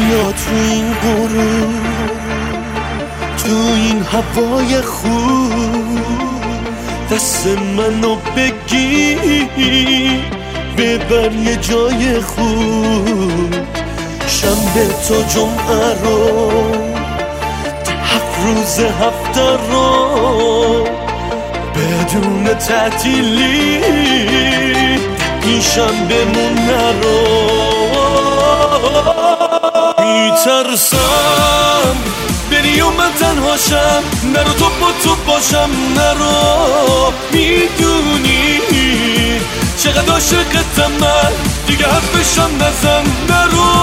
بیا تو این غروب، تو این هوای خوب، دست منو بگیر ببر یه جای خوب. شنبه تا جمعه رو، 7 روز هفته رو بدون تعطیلی این شنبه‌مون نرو. میترسم بری و من تنهاشم، نرو تو با تو باشم، نرو. میدونی چقدر عاشقتم من، دیگه حرفشم نزن، نرو.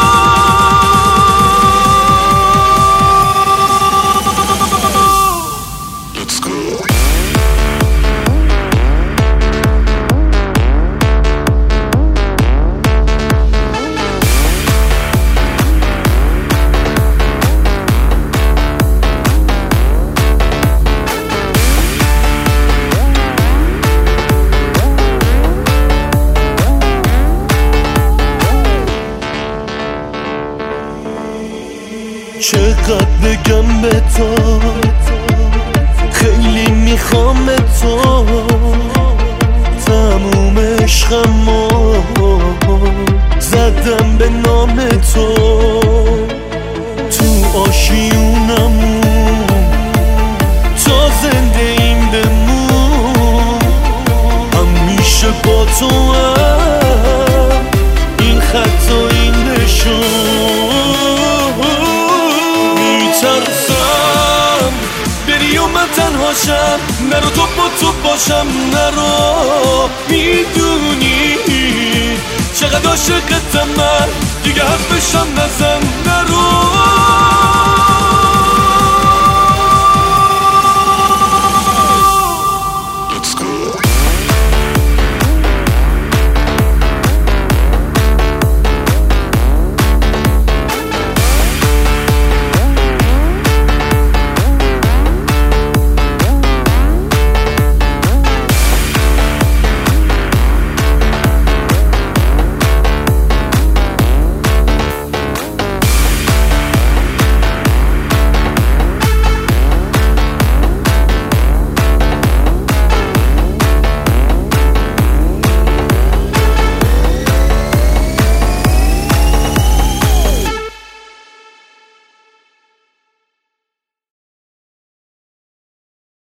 چقدر بگم به تو، خیلی میخوام به تو، تموم عشقمو زدم به نام تو. تو آشیونمون تا زنده این بمون، همیشه با تو هم این خط و این نشون. میترسم بری و من تنهاشم، نرو تو با تو باشم، نرو. میدونی چقدر عاشقتم من، دیگه حرفشم نزن،